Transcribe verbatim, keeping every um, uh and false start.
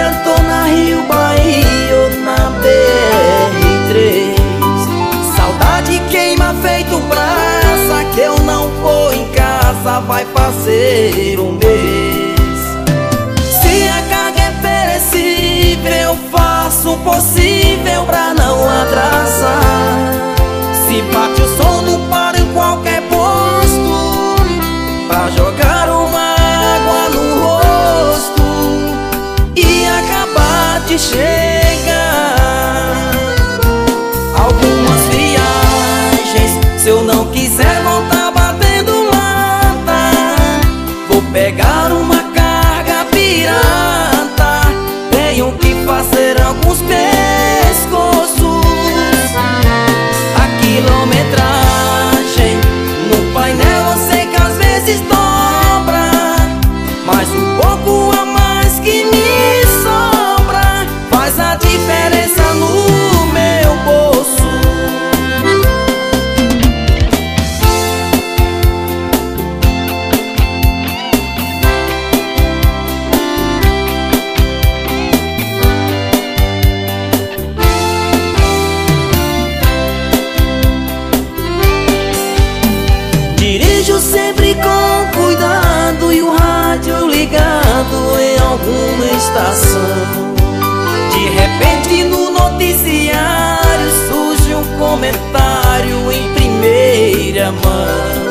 tô na Rio Bahia ou na B R três. Saudade queima feito brasa, que eu não vou em casa, vai fazer um mês. Se a carga é perecível, eu faço o possível pra não atrasar. Se bate o som, não paro em qualquer posto pra jogar uma água no rosto e acabar de chegar. Algumas viagens, se eu não quiser voltar batendo lata, vou pegar uma carga pirata. Tenho que fazer alguns pescoços. A quilometragem no painel eu sei que às vezes dobra, mas um pouco a mais que me sobra faz a diferença no meu bolso. Dirijo sempre com cuidado e o rádio ligado em alguma estação. De repente no noticiário surge um comentário em primeira mão.